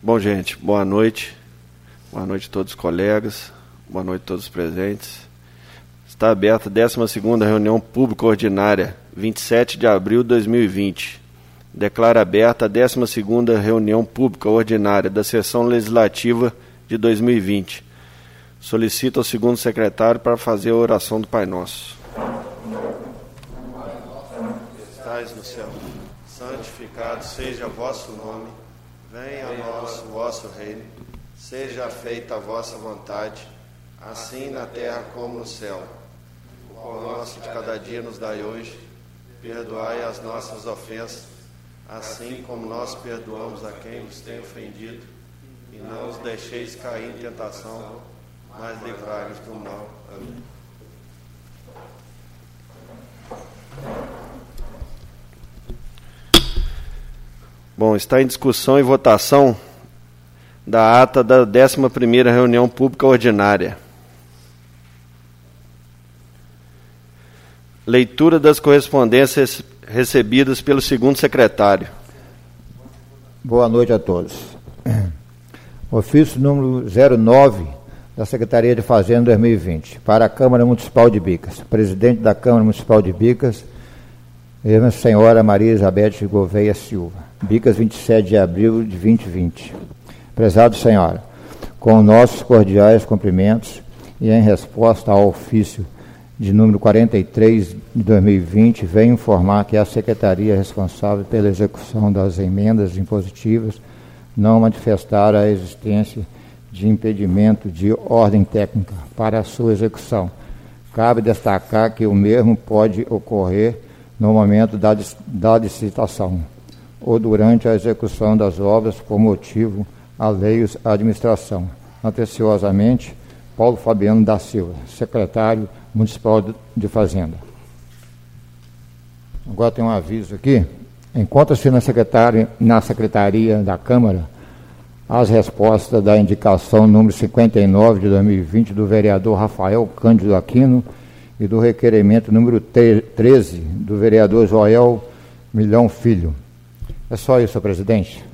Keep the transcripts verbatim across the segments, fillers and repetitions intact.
Bom, gente, boa noite. Boa noite a todos os colegas. Boa noite a todos os presentes. Está aberta a décima segunda reunião pública ordinária, vinte e sete de abril de dois mil e vinte. Declara aberta a décima segunda reunião pública ordinária da sessão legislativa de dois mil e vinte. Solicito ao segundo secretário para fazer a oração do Pai Nosso. Estais no céu, santificado seja vosso nome, venha a nós o vosso reino, seja feita a vossa vontade, assim na terra como no céu. O pão nosso de cada dia nos dai hoje, perdoai as nossas ofensas, assim como nós perdoamos a quem nos tem ofendido, e não os deixeis cair em tentação, mas livrai-nos do mal. Amém. Bom, está em discussão e votação da ata da décima primeira reunião pública ordinária. Leitura das correspondências recebidas pelo segundo secretário. Boa noite a todos. Ofício número zero nove da Secretaria de Fazenda dois mil e vinte, para a Câmara Municipal de Bicas. Presidente da Câmara Municipal de Bicas, a senhora Maria Elizabeth Gouveia Silva. Bicas, vinte e sete de abril de dois mil e vinte. Prezado senhora, com nossos cordiais cumprimentos e em resposta ao ofício de número quarenta e três de dois mil e vinte, venho informar que a Secretaria responsável pela execução das emendas impositivas não manifestaram a existência de impedimento de ordem técnica para a sua execução. Cabe destacar que o mesmo pode ocorrer no momento da, da licitação ou durante a execução das obras por motivo alheios à administração. Atenciosamente, Paulo Fabiano da Silva, secretário municipal de Fazenda. Agora tem um aviso aqui. Encontra-se na, na Secretaria da Câmara as respostas da indicação número cinquenta e nove de dois mil e vinte do vereador Rafael Cândido Aquino e do requerimento número treze do vereador Joel Milhão Filho. É só isso, senhor presidente.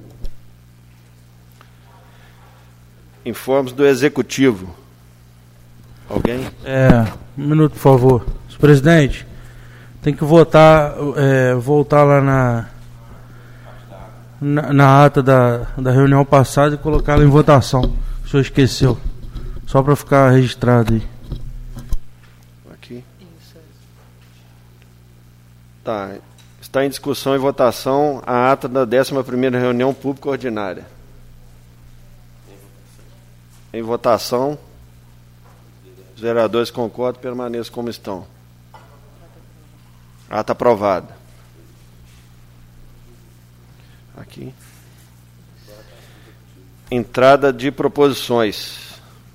Informes do Executivo. Alguém? É, um minuto, por favor. Senhor presidente, tem que votar, é, voltar lá na, na, na ata da, da reunião passada e colocá-la em votação. O senhor esqueceu. Só para ficar registrado aí. Aqui. Tá. Está em discussão e votação a ata da décima primeira reunião pública ordinária. Em votação, os vereadores concordam, permaneçam como estão. Ata aprovada. Aqui. Entrada de proposições.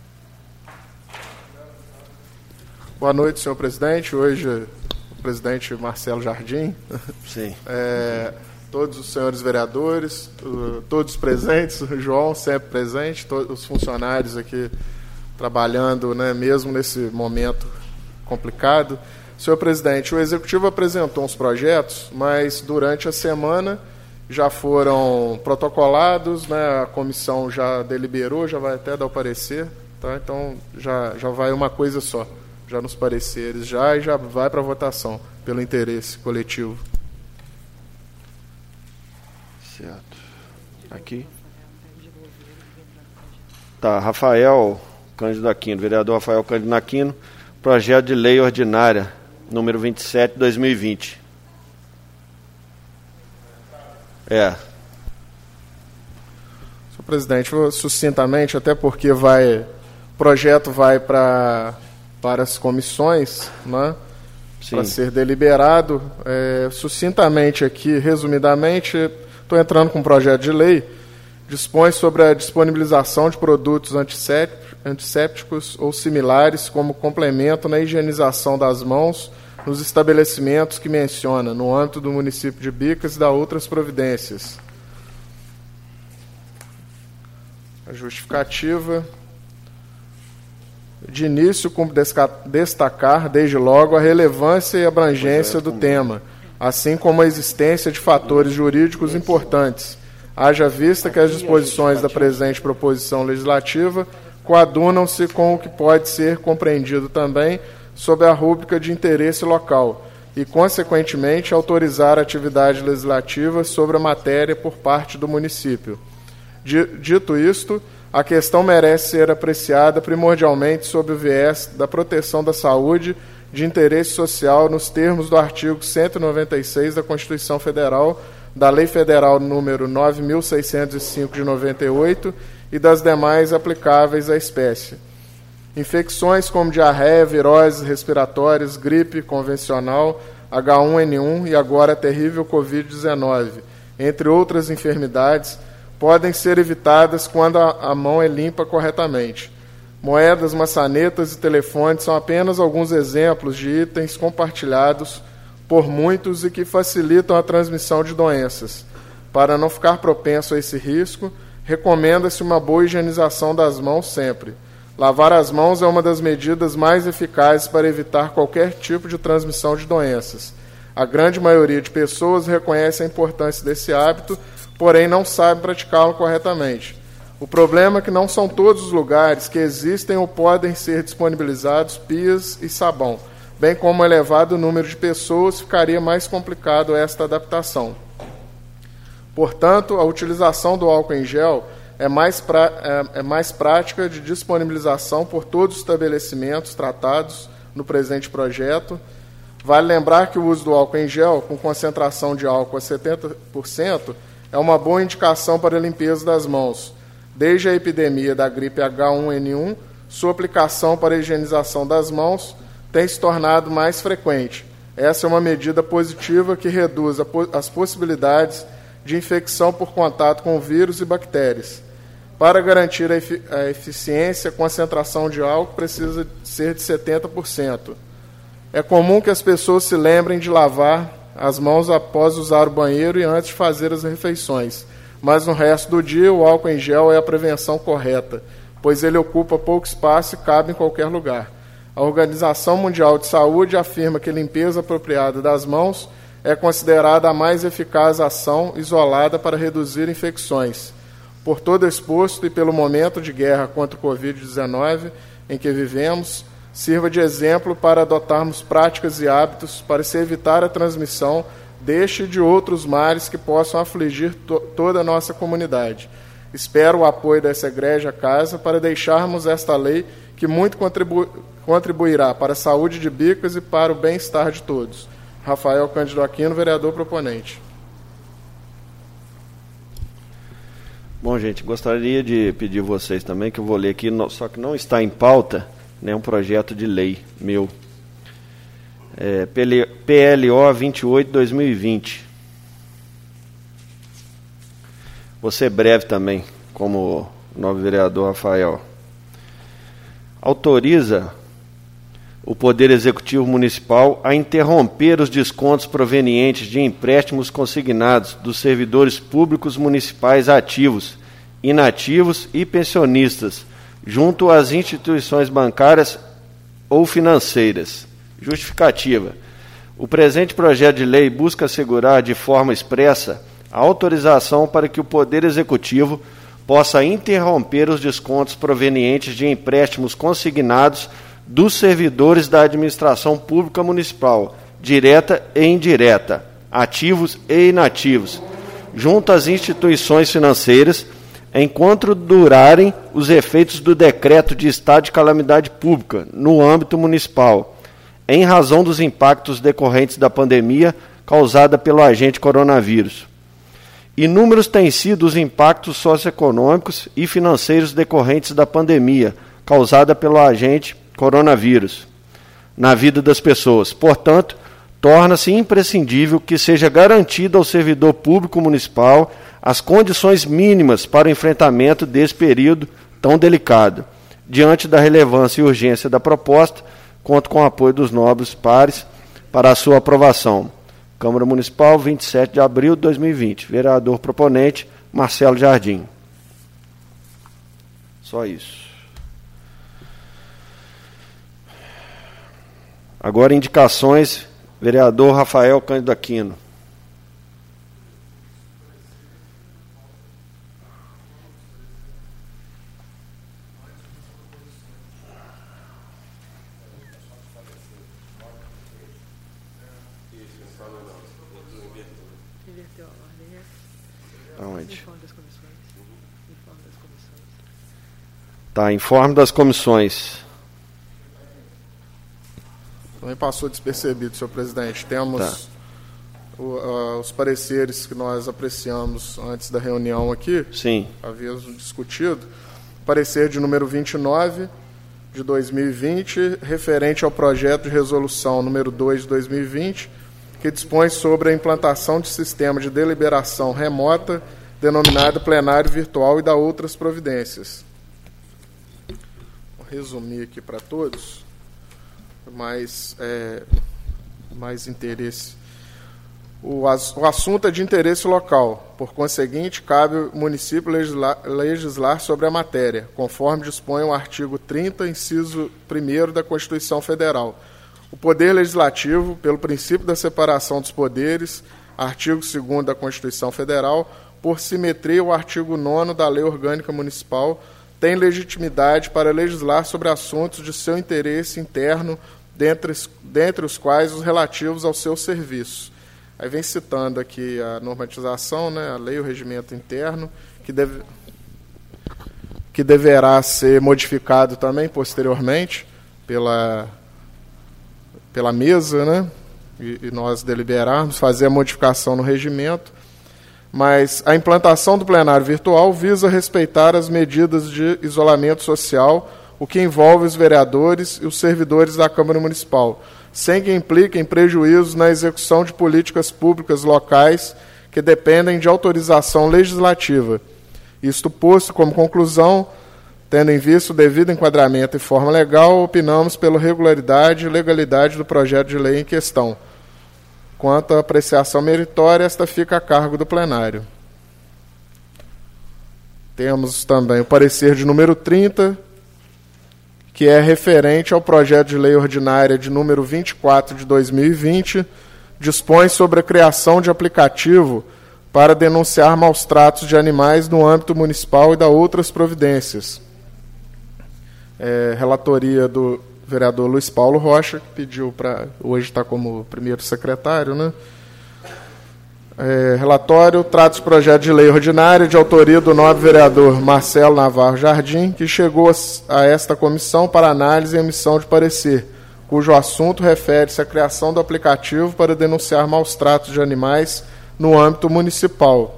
Boa noite, senhor presidente. Hoje, o presidente Marcelo Jardim. Sim. É, todos os senhores vereadores, uh, todos presentes, o João sempre presente, todos os funcionários aqui trabalhando, né, mesmo nesse momento complicado. Senhor presidente, o Executivo apresentou uns projetos, mas durante a semana já foram protocolados, né, a comissão já deliberou, já vai até dar o parecer, tá? Então já, já vai uma coisa só, já nos pareceres, já e já vai para a votação, pelo interesse coletivo. Certo. Aqui. Tá, Rafael Cândido Aquino, vereador Rafael Cândido Aquino, projeto de lei ordinária, número vinte e sete de dois mil e vinte. É. Senhor presidente, vou sucintamente, até porque vai, o projeto vai para para as comissões, né, para ser deliberado. É, sucintamente aqui, resumidamente, estou entrando com um projeto de lei, dispõe sobre a disponibilização de produtos antissépticos ou similares como complemento na higienização das mãos nos estabelecimentos que menciona, no âmbito do município de Bicas, e da outras providências. A justificativa. De início, cumpre destacar, desde logo, a relevância e abrangência do tema, assim como a existência de fatores jurídicos importantes, haja vista que as disposições da presente proposição legislativa coadunam-se com o que pode ser compreendido também sob a rúbrica de interesse local e, consequentemente, autorizar a atividade legislativa sobre a matéria por parte do município. Dito isto, a questão merece ser apreciada primordialmente sob o viés da proteção da saúde de interesse social nos termos do artigo cento e noventa e seis da Constituição Federal, da Lei Federal número nove mil seiscentos e cinco de noventa e oito e das demais aplicáveis à espécie. Infecções como diarreia, viroses respiratórias, gripe convencional, H um N um e agora a terrível covid dezenove, entre outras enfermidades, podem ser evitadas quando a, a mão é limpa corretamente. Moedas, maçanetas e telefones são apenas alguns exemplos de itens compartilhados por muitos e que facilitam a transmissão de doenças. Para não ficar propenso a esse risco, recomenda-se uma boa higienização das mãos sempre. Lavar as mãos é uma das medidas mais eficazes para evitar qualquer tipo de transmissão de doenças. A grande maioria de pessoas reconhece a importância desse hábito, porém não sabe praticá-lo corretamente. O problema é que não são todos os lugares que existem ou podem ser disponibilizados pias e sabão, bem como o elevado número de pessoas, ficaria mais complicado esta adaptação. Portanto, a utilização do álcool em gel é mais, pra, é, é mais prática de disponibilização por todos os estabelecimentos tratados no presente projeto. Vale lembrar que o uso do álcool em gel, com concentração de álcool a setenta por cento, é uma boa indicação para a limpeza das mãos. Desde a epidemia da gripe H um N um, sua aplicação para a higienização das mãos tem se tornado mais frequente. Essa é uma medida positiva que reduz a, as possibilidades de infecção por contato com vírus e bactérias. Para garantir a, efi a eficiência, a concentração de álcool precisa ser de setenta por cento. É comum que as pessoas se lembrem de lavar as mãos após usar o banheiro e antes de fazer as refeições, mas no resto do dia o álcool em gel é a prevenção correta, pois ele ocupa pouco espaço e cabe em qualquer lugar. A Organização Mundial de Saúde afirma que a limpeza apropriada das mãos é considerada a mais eficaz ação isolada para reduzir infecções. Por todo exposto e pelo momento de guerra contra o covid dezenove em que vivemos, sirva de exemplo para adotarmos práticas e hábitos para se evitar a transmissão deste e de outros males que possam afligir to toda a nossa comunidade. Espero o apoio dessa egrégia casa para deixarmos esta lei que muito contribu contribuirá para a saúde de Bicas e para o bem-estar de todos. Rafael Cândido Aquino, vereador proponente. Bom, gente, gostaria de pedir a vocês também, que eu vou ler aqui, só que não está em pauta, né, um projeto de lei meu. É, P L O vinte e oito, dois mil e vinte. Vou ser breve também, como o novo vereador Rafael. Autoriza o Poder Executivo Municipal a interromper os descontos provenientes de empréstimos consignados dos servidores públicos municipais ativos, inativos e pensionistas, junto às instituições bancárias ou financeiras. Justificativa. O presente projeto de lei busca assegurar de forma expressa a autorização para que o Poder Executivo possa interromper os descontos provenientes de empréstimos consignados dos servidores da administração pública municipal, direta e indireta, ativos e inativos, junto às instituições financeiras, enquanto durarem os efeitos do decreto de estado de calamidade pública no âmbito municipal, em razão dos impactos decorrentes da pandemia causada pelo agente coronavírus. Inúmeros têm sido os impactos socioeconômicos e financeiros decorrentes da pandemia causada pelo agente coronavírus na vida das pessoas. Portanto, torna-se imprescindível que seja garantida ao servidor público municipal as condições mínimas para o enfrentamento desse período tão delicado. Diante da relevância e urgência da proposta, conto com o apoio dos nobres pares para a sua aprovação. Câmara Municipal, vinte e sete de abril de dois mil e vinte. Vereador proponente, Marcelo Jardim. Só isso. Agora, indicações. Vereador Rafael Cândido Aquino. Inverteu a ordem, né? Aonde? Informe das comissões. Informe das comissões. Tá, informe das comissões. Também passou despercebido, senhor presidente. Temos Tá. o, uh, os pareceres que nós apreciamos antes da reunião aqui. Sim. Havíamos discutido. Parecer de número vinte e nove de dois mil e vinte, referente ao projeto de resolução número dois de dois mil e vinte, que dispõe sobre a implantação de sistema de deliberação remota, denominado plenário virtual, e da outras providências. Vou resumir aqui para todos, mais, é, mais interesse. O, as, o assunto é de interesse local, por conseguinte, cabe ao município legislar, legislar sobre a matéria, conforme dispõe o artigo trinta, inciso primeiro da Constituição Federal. O Poder Legislativo, pelo princípio da separação dos poderes, artigo segundo da Constituição Federal, por simetria ao artigo nono da Lei Orgânica Municipal, tem legitimidade para legislar sobre assuntos de seu interesse interno, dentre, dentre os quais os relativos ao seu serviço. Aí vem citando aqui a normatização, né, a lei, o regimento interno, que, deve, que deverá ser modificado também posteriormente pela, pela mesa, né, e, e nós deliberarmos, fazer a modificação no regimento. Mas a implantação do plenário virtual visa respeitar as medidas de isolamento social, o que envolve os vereadores e os servidores da Câmara Municipal, sem que impliquem prejuízos na execução de políticas públicas locais que dependem de autorização legislativa. Isto posto como conclusão, tendo em vista o devido enquadramento e forma legal, opinamos pela regularidade e legalidade do projeto de lei em questão. Quanto à apreciação meritória, esta fica a cargo do plenário. Temos também o parecer de número trinta, que é referente ao projeto de lei ordinária de número vinte e quatro de dois mil e vinte, dispõe sobre a criação de aplicativo para denunciar maus-tratos de animais no âmbito municipal e da outras providências. É, relatoria do vereador Luiz Paulo Rocha, que pediu para... Hoje está como primeiro secretário, né? É, relatório trata de projeto de lei ordinária de autoria do nobre vereador Marcelo Navarro Jardim, que chegou a esta comissão para análise e emissão de parecer, cujo assunto refere-se à criação do aplicativo para denunciar maus-tratos de animais no âmbito municipal.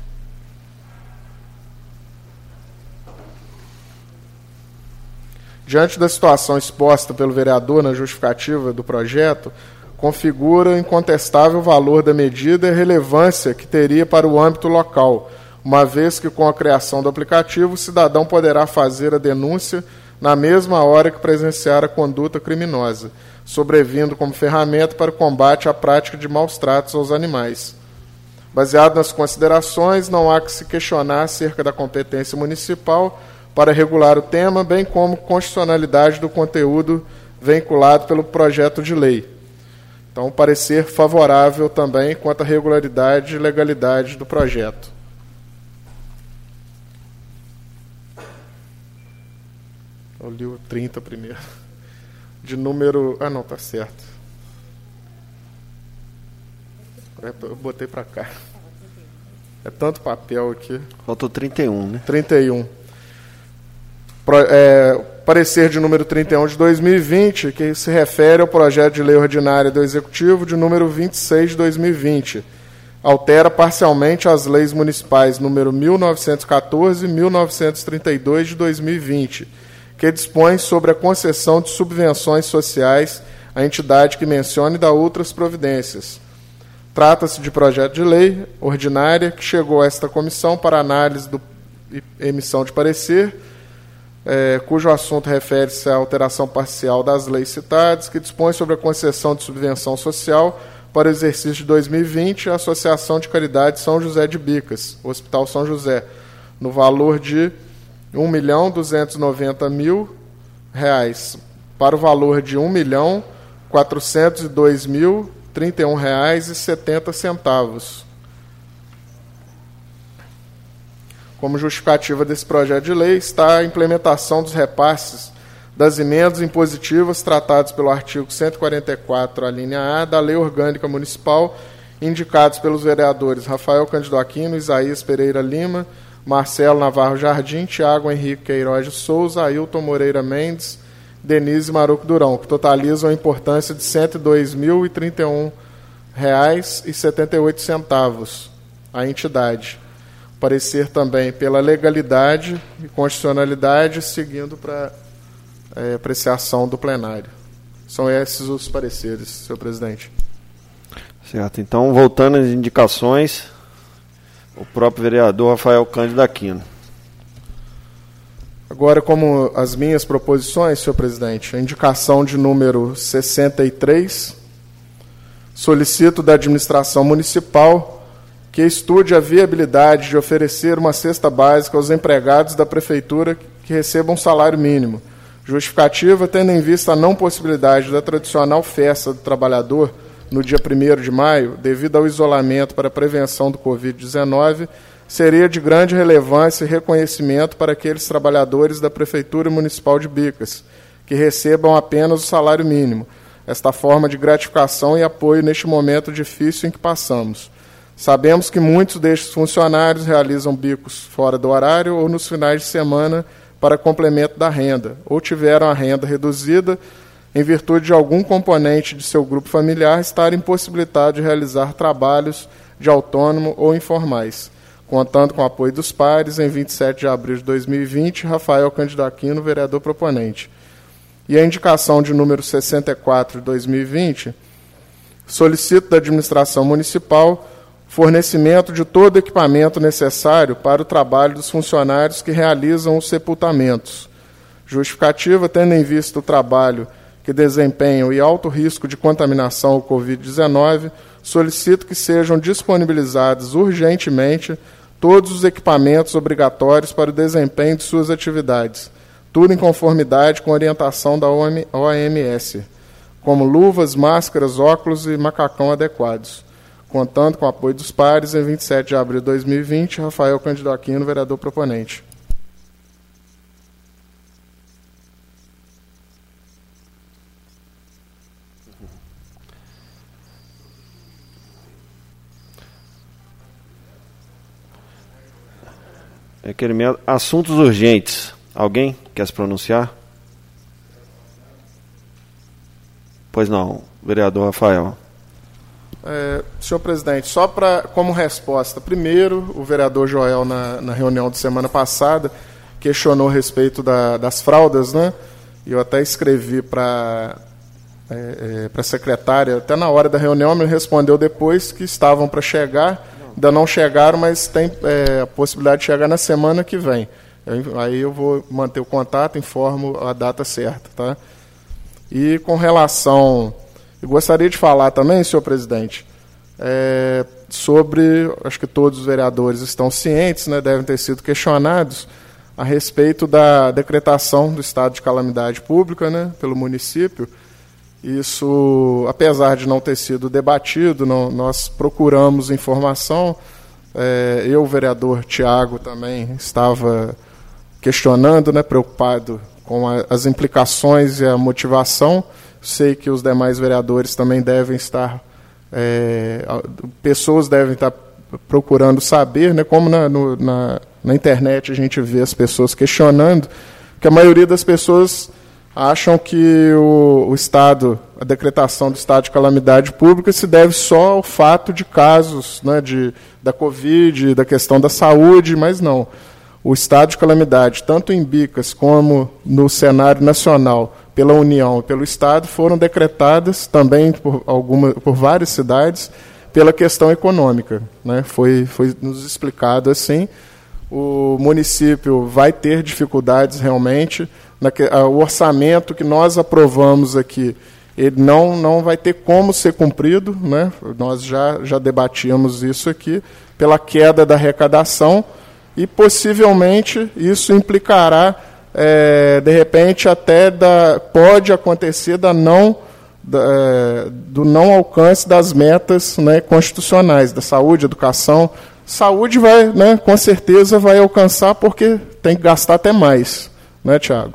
Diante da situação exposta pelo vereador na justificativa do projeto, configura incontestável o valor da medida e a relevância que teria para o âmbito local, uma vez que, com a criação do aplicativo, o cidadão poderá fazer a denúncia na mesma hora que presenciar a conduta criminosa, sobrevindo como ferramenta para o combate à prática de maus-tratos aos animais. Baseado nas considerações, não há que se questionar acerca da competência municipal para regular o tema, bem como constitucionalidade do conteúdo vinculado pelo projeto de lei. Então, parecer favorável também quanto à regularidade e legalidade do projeto. Eu li o trinta primeiro. De número... Ah, não, tá certo. Eu botei para cá. É tanto papel aqui. Faltou trinta e um, né? trinta e um. Pro, é, parecer de número trinta e um de dois mil e vinte, que se refere ao projeto de lei ordinária do Executivo de número vinte e seis de dois mil e vinte. Altera parcialmente as leis municipais número mil novecentos e quatorze e mil novecentos e trinta e dois de dois mil e vinte, que dispõe sobre a concessão de subvenções sociais à entidade que mencione e dá outras providências. Trata-se de projeto de lei ordinária que chegou a esta comissão para análise do, e emissão de parecer, É, cujo assunto refere-se à alteração parcial das leis citadas, que dispõe sobre a concessão de subvenção social para o exercício de dois mil e vinte à Associação de Caridade São José de Bicas, Hospital São José, no valor de um milhão duzentos e noventa mil reais, para o valor de um milhão quatrocentos e dois mil e trinta e um reais e setenta centavos. Como justificativa desse projeto de lei está a implementação dos repasses das emendas impositivas tratados pelo artigo cento e quarenta e quatro, a linha A, da Lei Orgânica Municipal, indicados pelos vereadores Rafael Cândido Aquino, Isaías Pereira Lima, Marcelo Navarro Jardim, Tiago Henrique Queiroz de Souza, Ailton Moreira Mendes, Denise Maruco Durão, que totalizam a importância de cento e dois mil e trinta e um reais e setenta e oito centavos à entidade. Parecer também pela legalidade e constitucionalidade, seguindo para é, apreciação do plenário. São esses os pareceres, senhor presidente. Certo. Então, voltando às indicações, o próprio vereador Rafael Cândido Aquino. Agora, como as minhas proposições, senhor presidente, a indicação de número sessenta e três, solicito da administração municipal que estude a viabilidade de oferecer uma cesta básica aos empregados da prefeitura que recebam um salário mínimo. Justificativa, tendo em vista a não possibilidade da tradicional festa do trabalhador no dia primeiro de maio, devido ao isolamento para a prevenção do covid dezenove, seria de grande relevância e reconhecimento para aqueles trabalhadores da Prefeitura Municipal de Bicas, que recebam apenas o salário mínimo, esta forma de gratificação e apoio neste momento difícil em que passamos. Sabemos que muitos destes funcionários realizam bicos fora do horário ou nos finais de semana para complemento da renda, ou tiveram a renda reduzida em virtude de algum componente de seu grupo familiar estar impossibilitado de realizar trabalhos de autônomo ou informais. Contando com o apoio dos pares, em vinte e sete de abril de dois mil e vinte, Rafael Cândido Aquino, vereador proponente. E a indicação de número sessenta e quatro de dois mil e vinte, solicito da administração municipal fornecimento de todo o equipamento necessário para o trabalho dos funcionários que realizam os sepultamentos. Justificativa, tendo em vista o trabalho que desempenham e alto risco de contaminação ao covid dezenove, solicito que sejam disponibilizados urgentemente todos os equipamentos obrigatórios para o desempenho de suas atividades, tudo em conformidade com a orientação da O M S, como luvas, máscaras, óculos e macacão adequados. Contando com o apoio dos pares, em vinte e sete de abril de dois mil e vinte, Rafael Cândido Aquino, vereador proponente. Requerimento. Assuntos urgentes. Alguém quer se pronunciar? Pois não, vereador Rafael. É, senhor presidente, só para como resposta, primeiro, o vereador Joel, na, na reunião de semana passada, questionou a respeito da, das fraldas, né? E eu até escrevi para é, é, para a secretária, até na hora da reunião, me respondeu depois que estavam para chegar, ainda não chegaram, mas tem é, a possibilidade de chegar na semana que vem. Eu, aí eu vou manter o contato, informo a data certa, tá? E com relação... Eu gostaria de falar também, senhor presidente, é, sobre, acho que todos os vereadores estão cientes, né, devem ter sido questionados, a respeito da decretação do estado de calamidade pública, né, pelo município. Isso, apesar de não ter sido debatido, não, nós procuramos informação. É, eu, o vereador Tiago, também estava questionando, né, preocupado com a, as implicações e a motivação. Sei que os demais vereadores também devem estar, é, pessoas devem estar procurando saber, né, como na, no, na, na internet a gente vê as pessoas questionando, que a maioria das pessoas acham que o, o estado, a decretação do estado de calamidade pública se deve só ao fato de casos, né, de, da Covid, da questão da saúde, mas não. O estado de calamidade, tanto em Bicas como no cenário nacional, pela União e pelo Estado, foram decretadas também por, alguma, por várias cidades pela questão econômica, né? Foi, foi nos explicado assim. O município vai ter dificuldades realmente. Na, o orçamento que nós aprovamos aqui, ele não, não vai ter como ser cumprido, né? Nós já, já debatíamos isso aqui, pela queda da arrecadação, e possivelmente isso implicará, é, de repente, até da, pode acontecer da não, da, é, do não alcance das metas, né, constitucionais, da saúde, educação. Saúde vai, né, com certeza vai alcançar, porque tem que gastar até mais, né, Tiago?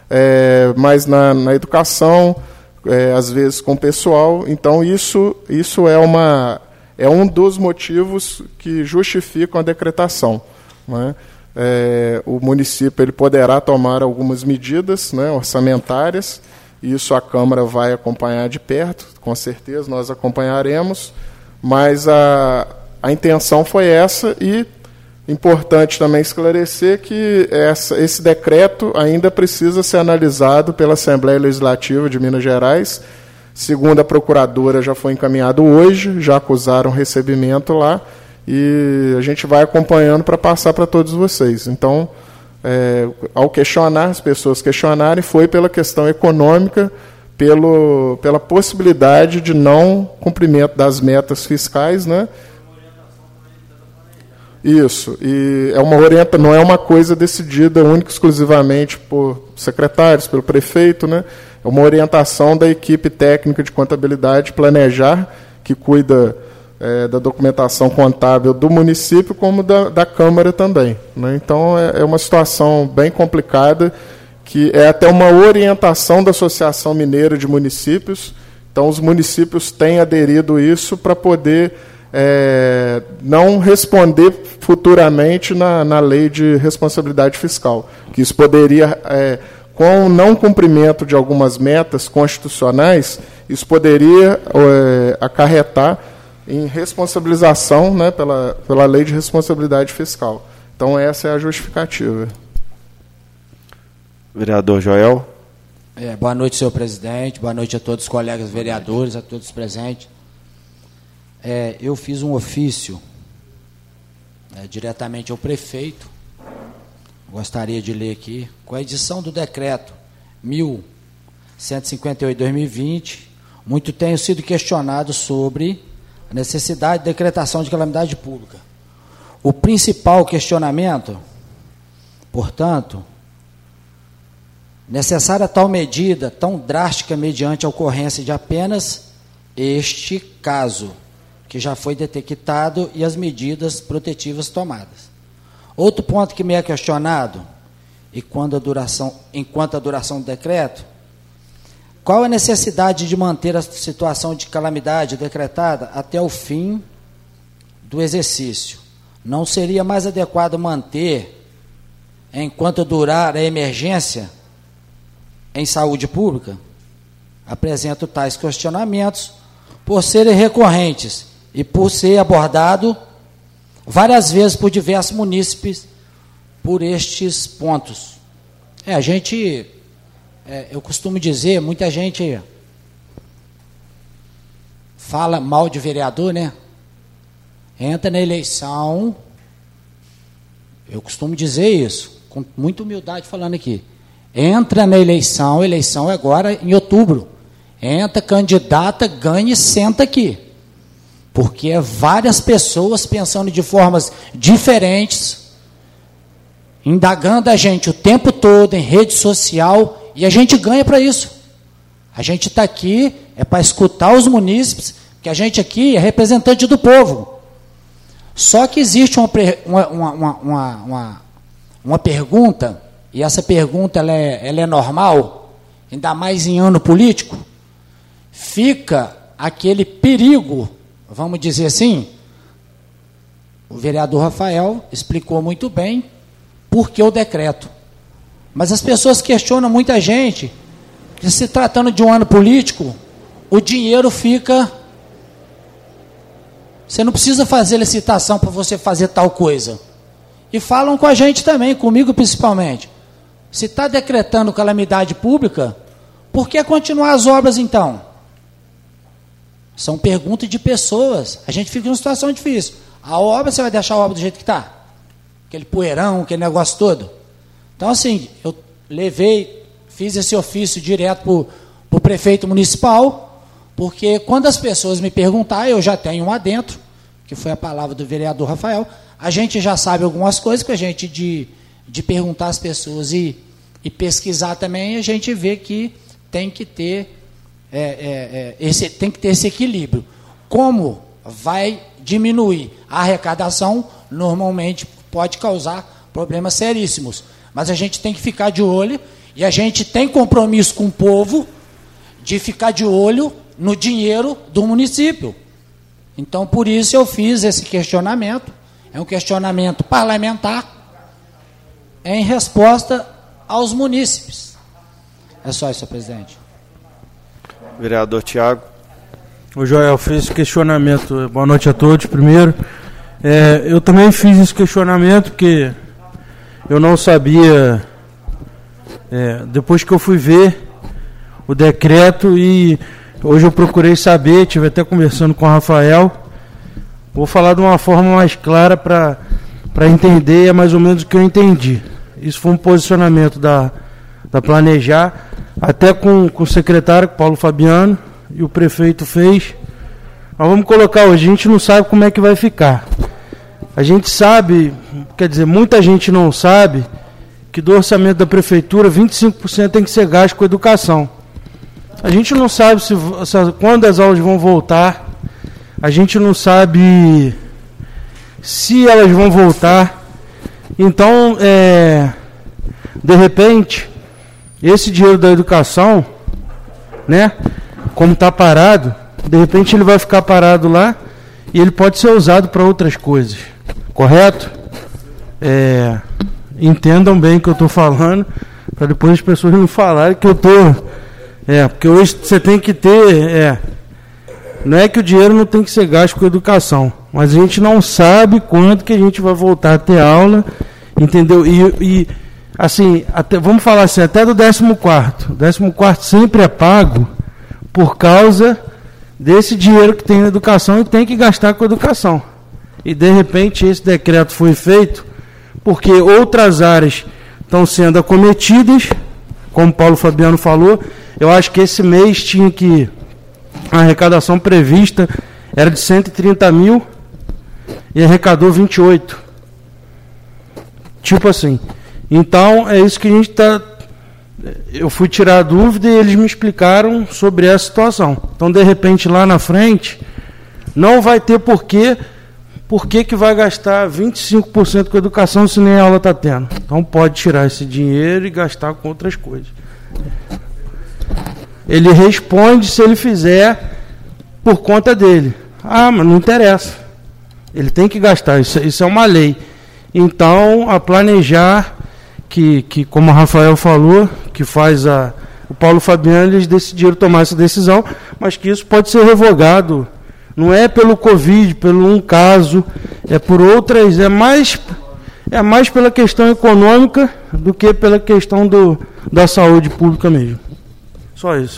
é, mas na, na educação, é, às vezes com o pessoal. Então, isso, isso é, uma, é um dos motivos que justificam a decretação, né? É, o município ele poderá tomar algumas medidas, né, orçamentárias. Isso a Câmara vai acompanhar de perto, com certeza nós acompanharemos, mas a, a intenção foi essa, e importante também esclarecer que essa, esse decreto ainda precisa ser analisado pela Assembleia Legislativa de Minas Gerais. Segundo a Procuradora, já foi encaminhado hoje, já acusaram recebimento lá, e a gente vai acompanhando para passar para todos vocês. Então, é, ao questionar, as pessoas questionarem, foi pela questão econômica, pelo, pela possibilidade de não cumprimento das metas fiscais, né? Isso, e é uma orienta, não é uma coisa decidida única e exclusivamente por secretários, pelo prefeito, né? É uma orientação da equipe técnica de contabilidade planejar, que cuida é, da documentação contábil do município, como da, da Câmara também, né? Então, é, é uma situação bem complicada, que é até uma orientação da Associação Mineira de Municípios. Então, os municípios têm aderido a isso para poder é, não responder futuramente na, na lei de responsabilidade fiscal, que isso poderia, é, com o não cumprimento de algumas metas constitucionais, isso poderia é, acarretar em responsabilização, né, pela, pela lei de responsabilidade fiscal. Então, essa é a justificativa. Vereador Joel. É, boa noite, senhor presidente. Boa noite a todos os colegas vereadores, a todos os presentes. É, eu fiz um ofício é, diretamente ao prefeito. Gostaria de ler aqui. Com a edição do decreto mil cento e cinquenta e oito de dois mil e vinte, muito tenho sido questionado sobre a necessidade de decretação de calamidade pública. O principal questionamento, portanto, necessária tal medida tão drástica mediante a ocorrência de apenas este caso, que já foi detectado, e as medidas protetivas tomadas. Outro ponto que me é questionado, e quando a duração, enquanto a duração do decreto, qual a necessidade de manter a situação de calamidade decretada até o fim do exercício? Não seria mais adequado manter, enquanto durar a emergência em saúde pública? Apresento tais questionamentos por serem recorrentes e por ser abordado várias vezes por diversos munícipes por estes pontos. É, a gente, é, eu costumo dizer, muita gente fala mal de vereador, né? Entra na eleição, eu costumo dizer isso, com muita humildade falando aqui. Entra na eleição, eleição é agora em outubro. Entra, candidata, ganha e senta aqui. Porque é várias pessoas pensando de formas diferentes, indagando a gente o tempo todo em rede social, e a gente ganha para isso. A gente está aqui, é para escutar os munícipes, que a gente aqui é representante do povo. Só que existe uma, uma, uma, uma, uma, uma pergunta, e essa pergunta ela é, ela é normal, ainda mais em ano político. Fica aquele perigo, vamos dizer assim. O vereador Rafael explicou muito bem por que o decreto. Mas as pessoas questionam muita gente que, se tratando de um ano político, o dinheiro fica... Você não precisa fazer licitação para você fazer tal coisa. E falam com a gente também, comigo principalmente. Se está decretando calamidade pública, por que continuar as obras então? São perguntas de pessoas. A gente fica numa situação difícil. A obra, você vai deixar a obra do jeito que está? Aquele poeirão, aquele negócio todo. Então, assim, eu levei, fiz esse ofício direto para o prefeito municipal, porque quando as pessoas me perguntarem, eu já tenho um adentro, que foi a palavra do vereador Rafael, a gente já sabe algumas coisas que a gente, de, de perguntar às pessoas e, e pesquisar também, a gente vê que tem que ter, é, é, é, esse, tem que ter esse equilíbrio. Como vai diminuir a arrecadação, normalmente pode causar problemas seríssimos. Mas a gente tem que ficar de olho E a gente tem compromisso com o povo de ficar de olho no dinheiro do município. Então, por isso eu fiz esse questionamento. É um questionamento parlamentar em resposta aos munícipes. É só isso, senhor presidente. Vereador Tiago. O Joel fez esse questionamento. Boa noite a todos. Primeiro, é, eu também fiz esse questionamento porque eu não sabia, é, depois que eu fui ver o decreto, e hoje eu procurei saber, estive até conversando com o Rafael. Vou falar de uma forma mais clara para para entender, é mais ou menos o que eu entendi. Isso foi um posicionamento da, da Planejar, até com, com o secretário, Paulo Fabiano, e o prefeito fez. Mas vamos colocar hoje, a gente não sabe como é que vai ficar. A gente sabe, quer dizer, muita gente não sabe, que do orçamento da prefeitura, vinte e cinco por cento tem que ser gasto com educação. A gente não sabe se, se, quando as aulas vão voltar, a gente não sabe se elas vão voltar. Então, é, de repente, esse dinheiro da educação, né, como está parado, de repente ele vai ficar parado lá e ele pode ser usado para outras coisas, correto? É, entendam bem o que eu estou falando, para depois as pessoas não falarem que eu estou... É, porque hoje você tem que ter... É, não é que o dinheiro não tem que ser gasto com educação, mas a gente não sabe quando que a gente vai voltar a ter aula, entendeu? E, e assim, até, vamos falar assim, até do décimo quarto. O décimo quarto sempre é pago por causa desse dinheiro que tem na educação e tem que gastar com educação. E, de repente, esse decreto foi feito porque outras áreas estão sendo acometidas, como o Paulo Fabiano falou. Eu acho que esse mês tinha que... A arrecadação prevista era de cento e trinta mil e arrecadou vinte e oito. Tipo assim. Então, é isso que a gente está... Eu fui tirar a dúvida e eles me explicaram sobre essa situação. Então, de repente, lá na frente, não vai ter porquê, porquê que vai gastar vinte e cinco por cento com educação se nem a aula está tendo. Então, pode tirar esse dinheiro e gastar com outras coisas. Ele responde se ele fizer por conta dele. Ah, mas não interessa. Ele tem que gastar, isso, isso é uma lei. Então, a Planejar, que, que como o Rafael falou, que faz a... O Paulo Fabiano, eles decidiram tomar essa decisão, mas que isso pode ser revogado. Não é pelo Covid, pelo um caso, é por outras... É mais, é mais pela questão econômica do que pela questão do, da saúde pública mesmo. Só isso.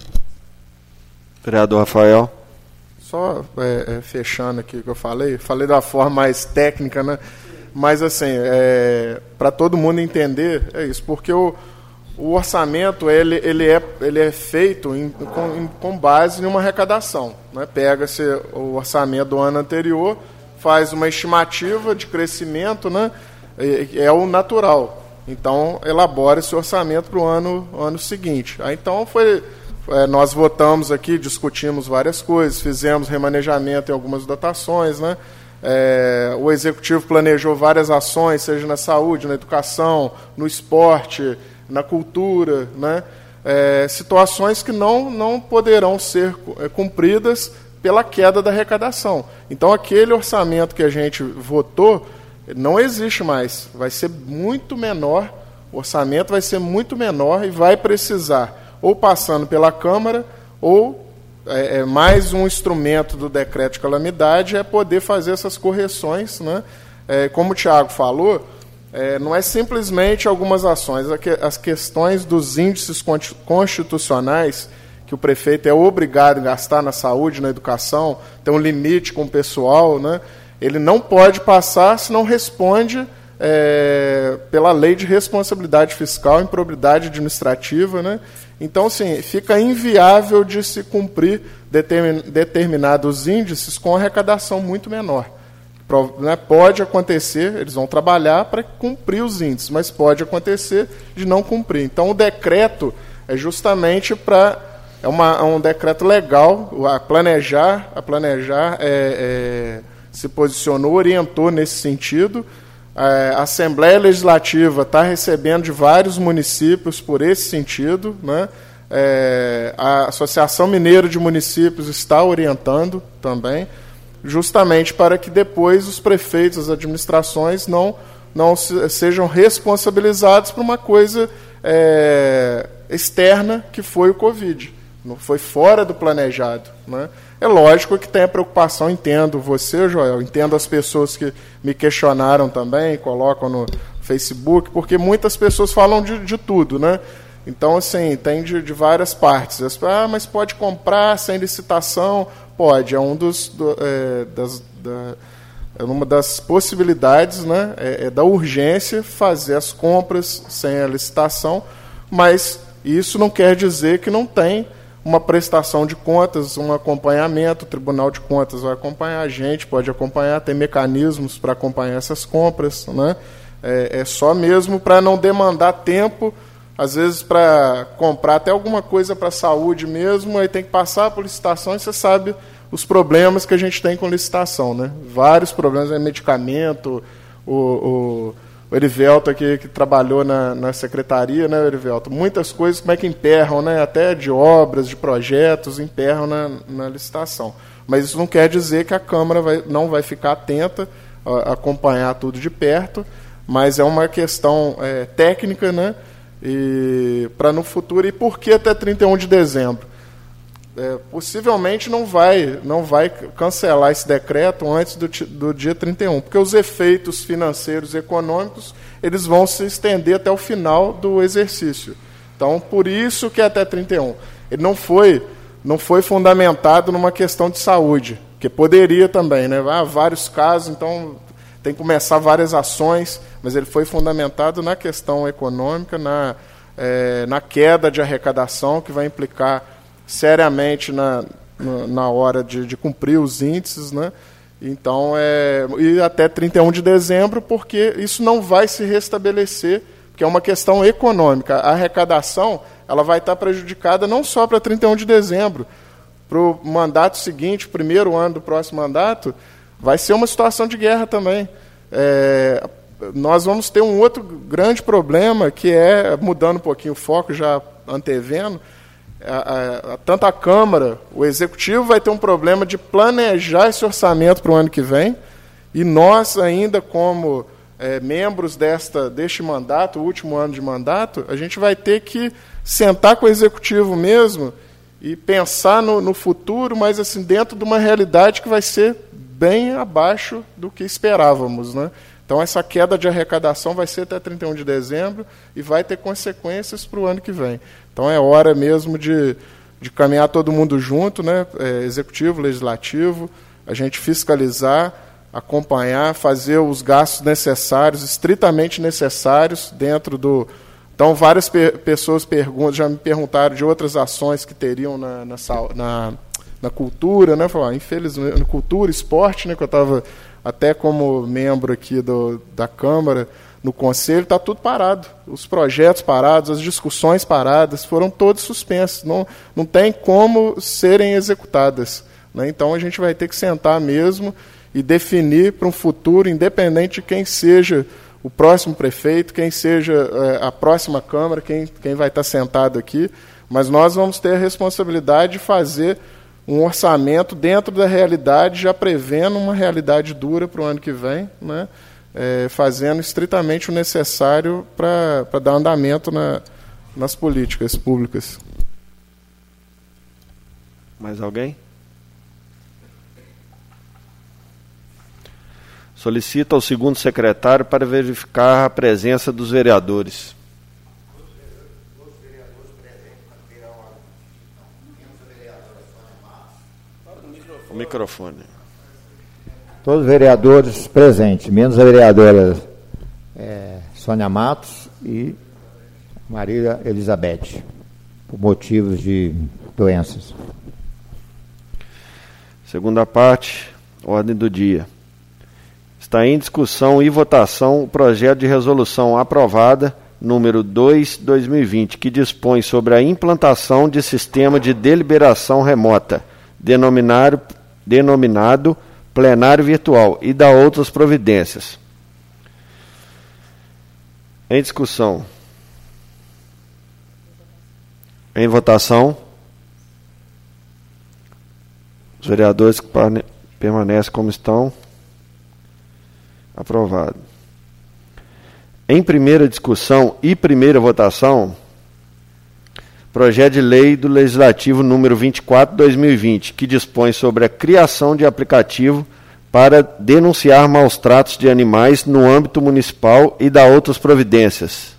Vereador Rafael. Só é, é, fechando aqui o que eu falei, falei da forma mais técnica, né? Mas assim, é, para todo mundo entender, é isso, porque o, o orçamento ele, ele, é, ele é feito em, com, em, com base em uma arrecadação, né? Pega-se o orçamento do ano anterior, faz uma estimativa de crescimento, né? É, é o natural. Então, elabora esse orçamento para o ano, ano seguinte. Aí, então, foi, é, nós votamos aqui, discutimos várias coisas, fizemos remanejamento em algumas dotações, né? É, o Executivo planejou várias ações, seja na saúde, na educação, no esporte, na cultura, né? É, situações que não, não poderão ser cumpridas pela queda da arrecadação. Então, aquele orçamento que a gente votou não existe mais, vai ser muito menor, o orçamento vai ser muito menor e vai precisar, ou passando pela Câmara, ou é, é, mais um instrumento do decreto de calamidade é poder fazer essas correções, né? É, como o Tiago falou, é, não é simplesmente algumas ações, as questões dos índices constitucionais que o prefeito é obrigado a gastar na saúde, na educação, tem um limite com o pessoal, né? Ele não pode passar se não responde é, pela lei de responsabilidade fiscal, improbidade administrativa, né? Então, assim, fica inviável de se cumprir determin, determinados índices com arrecadação muito menor. Pro, né, pode acontecer, eles vão trabalhar para cumprir os índices, mas pode acontecer de não cumprir. Então, o decreto é justamente para... É, uma, é um decreto legal, a planejar, a planejar é, é, se posicionou, orientou nesse sentido, A Assembleia Legislativa está recebendo de vários municípios por esse sentido, né? É, a Associação Mineira de Municípios está orientando também, justamente para que depois os prefeitos, as administrações, não, não se, sejam responsabilizados por uma coisa é, externa que foi o Covid. Não foi fora do planejado, né? É lógico que tem a preocupação, entendo você, Joel, entendo as pessoas que me questionaram também, colocam no Facebook, porque muitas pessoas falam de, de tudo, né? Então, assim, tem de, de várias partes. Ah, mas pode comprar sem licitação? Pode, é um dos, do, é, das, da, é uma das possibilidades, né? É, é da urgência fazer as compras sem a licitação, mas isso não quer dizer que não tem uma prestação de contas, um acompanhamento. O Tribunal de Contas vai acompanhar a gente, pode acompanhar, tem mecanismos para acompanhar essas compras, né? É, é só mesmo para não demandar tempo, às vezes para comprar até alguma coisa para a saúde mesmo, aí tem que passar por licitação, e você sabe os problemas que a gente tem com licitação, né? Vários problemas, é medicamento, o... o O Erivelto aqui, que trabalhou na, na secretaria, né, Erivelto? Muitas coisas, como é que emperram, né? Até de obras, de projetos, emperram na, na licitação. Mas isso não quer dizer que a Câmara vai, não vai ficar atenta, a, acompanhar tudo de perto, mas é uma questão é, técnica, né? E para no futuro, e por que até trinta e um de dezembro? É, possivelmente não vai, não vai cancelar esse decreto antes do, do dia trinta e um, porque os efeitos financeiros e econômicos eles vão se estender até o final do exercício. Então, por isso que é até trinta e um. Ele não foi, não foi fundamentado numa questão de saúde, que poderia também, né? Há vários casos, então tem que começar várias ações, mas ele foi fundamentado na questão econômica, na, é, na queda de arrecadação, que vai implicar seriamente na, na, na hora de, de cumprir os índices, né? Então, é, e até trinta e um de dezembro, porque isso não vai se restabelecer, porque é uma questão econômica. A arrecadação ela vai estar prejudicada não só para trinta e um de dezembro, para o mandato seguinte, primeiro ano do próximo mandato, vai ser uma situação de guerra também. É, nós vamos ter um outro grande problema, que é, mudando um pouquinho o foco, já antevendo, A, a, a, tanto a Câmara, o Executivo vai ter um problema de planejar esse orçamento para o ano que vem, e nós ainda como é, membros desta, deste mandato, o último ano de mandato, a gente vai ter que sentar com o Executivo mesmo e pensar no, no futuro, mas assim, dentro de uma realidade que vai ser bem abaixo do que esperávamos, né? Então essa queda de arrecadação vai ser até trinta e um de dezembro e vai ter consequências para o ano que vem. Então é hora mesmo de, de caminhar todo mundo junto, né? É, executivo, legislativo, a gente fiscalizar, acompanhar, fazer os gastos necessários, estritamente necessários dentro do... Então várias pe pessoas perguntam, já me perguntaram de outras ações que teriam na, na, na, na cultura, né? Falaram, infelizmente, na cultura, esporte, né? Que eu estava até como membro aqui do, da Câmara, no Conselho, está tudo parado. Os projetos parados, as discussões paradas, foram todos suspensos. Não, não tem como serem executadas, né? Então, a gente vai ter que sentar mesmo e definir para um futuro, independente de quem seja o próximo prefeito, quem seja é, a próxima Câmara, quem, quem vai estar sentado aqui, mas nós vamos ter a responsabilidade de fazer um orçamento dentro da realidade, já prevendo uma realidade dura para o ano que vem, né? É, fazendo estritamente o necessário para dar andamento na, nas políticas públicas. Mais alguém? Solicito ao segundo secretário para verificar a presença dos vereadores. O microfone. Todos os vereadores presentes, menos a vereadora é, Sônia Matos e Maria Elizabeth, por motivos de doenças. Segunda parte, ordem do dia. Está em discussão e votação o projeto de resolução aprovada, número dois barra dois mil e vinte, que dispõe sobre a implantação de sistema de deliberação remota, denominado, denominado plenário virtual, e da outras providências. Em discussão. Em votação. Os vereadores que permanecem como estão. Aprovado. Em primeira discussão e primeira votação, projeto de lei do Legislativo número vinte e quatro, dois mil e vinte, que dispõe sobre a criação de aplicativo para denunciar maus tratos de animais no âmbito municipal e da outras providências.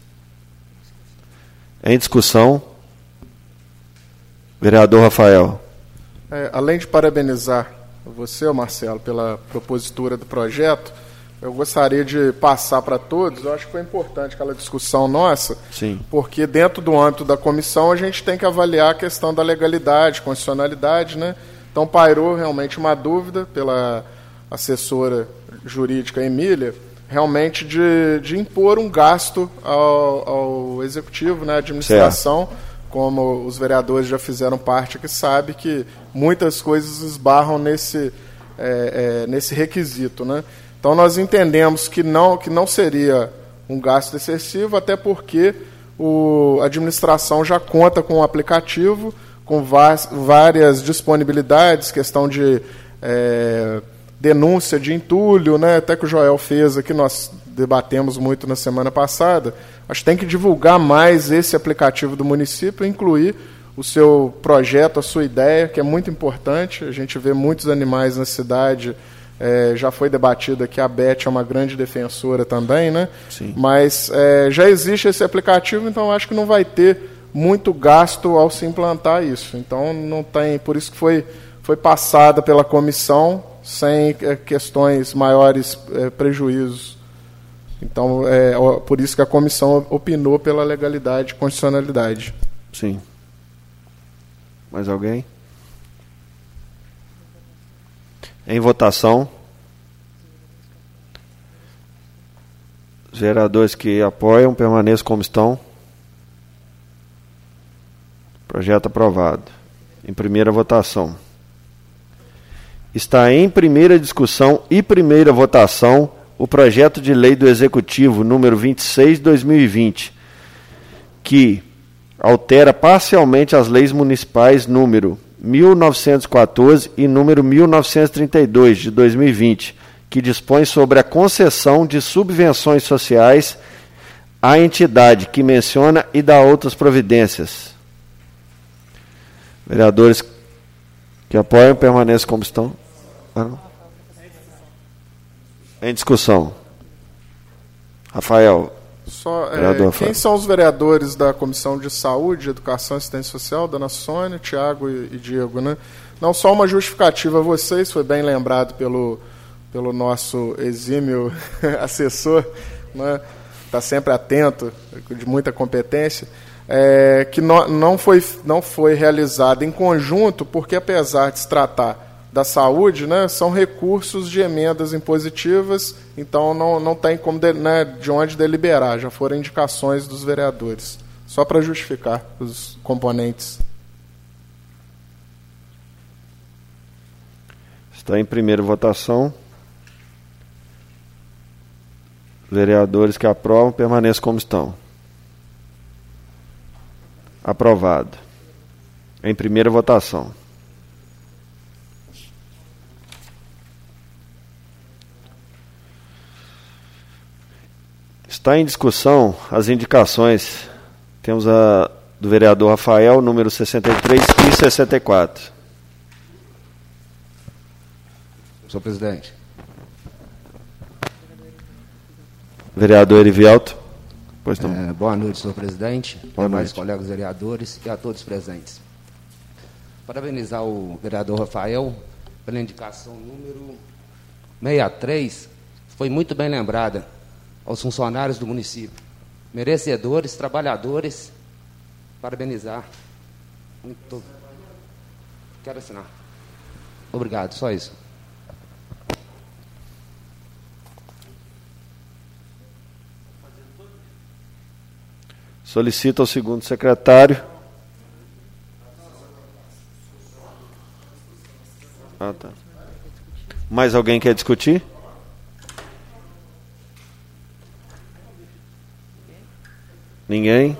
Em discussão. Vereador Rafael. É, além de parabenizar você, Marcelo, pela propositura do projeto, eu gostaria de passar para todos, eu acho que foi importante aquela discussão nossa, Sim. porque dentro do âmbito da comissão a gente tem que avaliar a questão da legalidade, constitucionalidade, né? Então pairou realmente uma dúvida pela assessora jurídica Emília, realmente de, de impor um gasto ao, ao executivo, né, à administração, certo. Como os vereadores já fizeram parte aqui, sabe que muitas coisas esbarram nesse, é, é, nesse requisito, né? Então, nós entendemos que não, que não seria um gasto excessivo, até porque o, a administração já conta com um aplicativo, com várias disponibilidades, questão de é, denúncia de entulho, né, até que o Joel fez aqui, nós debatemos muito na semana passada. Acho que tem que divulgar mais esse aplicativo do município, incluir o seu projeto, a sua ideia, que é muito importante. A gente vê muitos animais na cidade. É, já foi debatido aqui, a Beth é uma grande defensora também, né? Sim. Mas é, já existe esse aplicativo, então acho que não vai ter muito gasto ao se implantar isso. Então não tem, por isso que foi, foi passada pela comissão sem é, questões maiores é, prejuízos. Então é por isso que a comissão opinou pela legalidade e constitucionalidade. Sim. Mais alguém? Em votação. Os vereadores que apoiam permaneçam como estão. Projeto aprovado. Em primeira votação. Está em primeira discussão e primeira votação o projeto de lei do Executivo número vinte e seis, dois mil e vinte, que altera parcialmente as leis municipais número mil novecentos e quatorze e número mil novecentos e trinta e dois, de dois mil e vinte, que dispõe sobre a concessão de subvenções sociais à entidade que menciona e dá outras providências. Vereadores que apoiam, permaneçam como estão. Ah, não. Em discussão. Rafael. Só, é, quem são os vereadores da Comissão de Saúde, Educação e Assistência Social, Dona Sônia, Tiago e, e Diego, né? Não, só uma justificativa a vocês, foi bem lembrado pelo, pelo nosso exímio assessor, né? Está sempre atento, de muita competência, é, que no, não, foi, não foi realizado em conjunto, porque apesar de se tratar da saúde, né, são recursos de emendas impositivas, então não, não tem como de, né, de onde deliberar, já foram indicações dos vereadores. Só para justificar os componentes. Está em primeira votação. Vereadores que aprovam, permaneçam como estão. Aprovado. Em primeira votação. Está em discussão as indicações. Temos a do vereador Rafael, número sessenta e três e sessenta e quatro. Senhor presidente. Vereador Erivelto. Pois não. É, boa noite, senhor presidente, boa demais noite. Colegas vereadores e a todos presentes. Parabenizar o vereador Rafael pela indicação número sessenta e três, foi muito bem lembrada, aos funcionários do município, merecedores, trabalhadores, parabenizar. Muito... Quero assinar. Obrigado, só isso. Solicito ao segundo secretário. Ah, tá. Mais alguém quer discutir? Ninguém?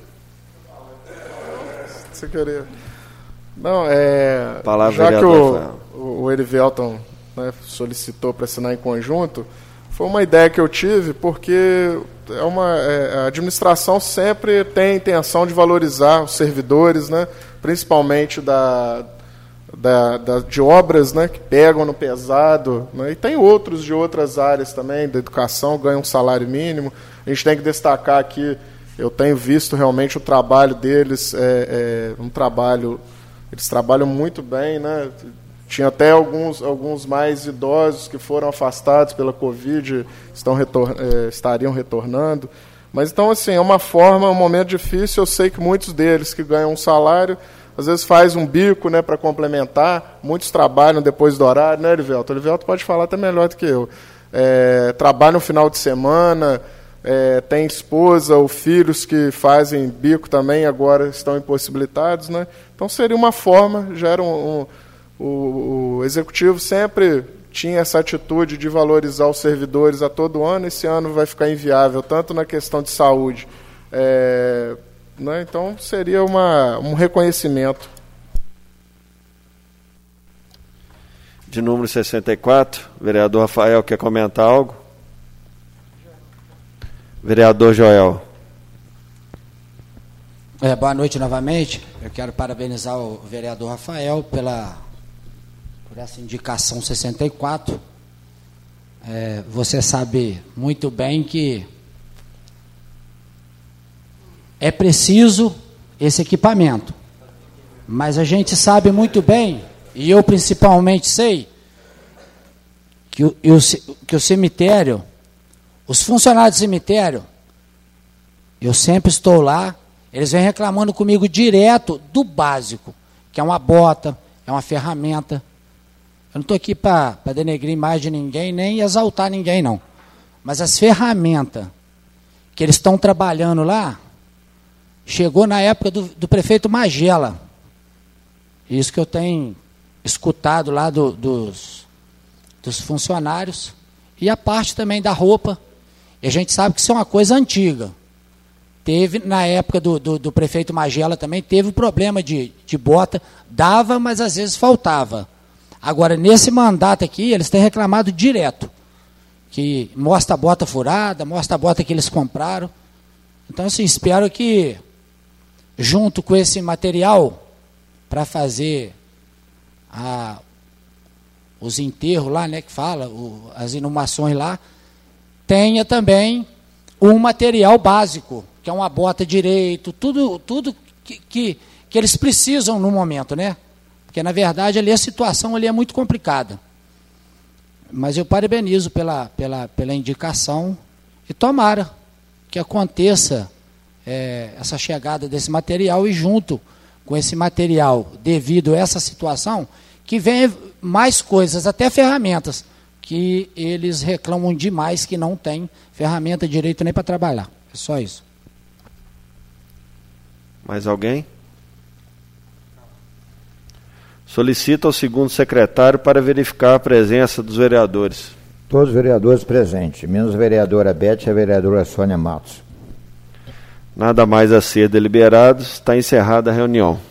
Você queria... Não, é... Palavra já que vereador o, o Erivelton, né, solicitou para assinar em conjunto, foi uma ideia que eu tive, porque é uma, é, a administração sempre tem a intenção de valorizar os servidores, né, principalmente da, da, da, de obras, né, que pegam no pesado, né, e tem outros de outras áreas também, da educação, ganham um salário mínimo. A gente tem que destacar aqui, eu tenho visto realmente o trabalho deles, é, é um trabalho, eles trabalham muito bem, né? Tinha até alguns, alguns mais idosos que foram afastados pela Covid, estão retor eh, estariam retornando. Mas, então, assim, é uma forma, um momento difícil. Eu sei que muitos deles que ganham um salário, às vezes faz um bico, né, para complementar. Muitos trabalham depois do horário, né, Erivelton? O Erivelton pode falar até melhor do que eu. É, trabalham no final de semana, é, tem esposa ou filhos que fazem bico também, agora estão impossibilitados, né? Então, seria uma forma, já era um... um O, o executivo sempre tinha essa atitude de valorizar os servidores a todo ano. Esse ano vai ficar inviável, tanto na questão de saúde. É, né, então, seria uma, um reconhecimento. De número sessenta e quatro, vereador Rafael quer comentar algo? Vereador Joel. É, boa noite novamente. Eu quero parabenizar o vereador Rafael pela... por essa indicação sessenta e quatro. É, você sabe muito bem que é preciso esse equipamento, mas a gente sabe muito bem, e eu principalmente sei, que o, que o cemitério, os funcionários do cemitério, eu sempre estou lá, eles vêm reclamando comigo direto do básico, que é uma bota, é uma ferramenta. Eu não estou aqui para denegrir imagem de ninguém, nem exaltar ninguém, não. Mas as ferramentas que eles estão trabalhando lá, chegou na época do, do prefeito Magela. Isso que eu tenho escutado lá do, dos, dos funcionários. E a parte também da roupa. E a gente sabe que isso é uma coisa antiga. Teve, na época do, do, do prefeito Magela também, teve o problema de, de bota. Dava, mas às vezes faltava. Agora, nesse mandato aqui, eles têm reclamado direto, que mostra a bota furada, mostra a bota que eles compraram. Então, assim, espero que, junto com esse material, para fazer a, os enterros lá, né, que fala, o, as inumações lá, tenha também um material básico, que é uma bota direito, tudo, tudo que, que, que eles precisam no momento, né? Porque, na verdade, ali a situação ali é muito complicada. Mas eu parabenizo pela, pela, pela indicação e tomara que aconteça é, essa chegada desse material e, junto com esse material, devido a essa situação, que venha mais coisas, até ferramentas, que eles reclamam demais que não tem ferramenta direito nem para trabalhar. É só isso. Mais alguém? Solicita ao segundo secretário para verificar a presença dos vereadores. Todos os vereadores presentes, menos a vereadora Beth e a vereadora Sônia Matos. Nada mais a ser deliberado, está encerrada a reunião.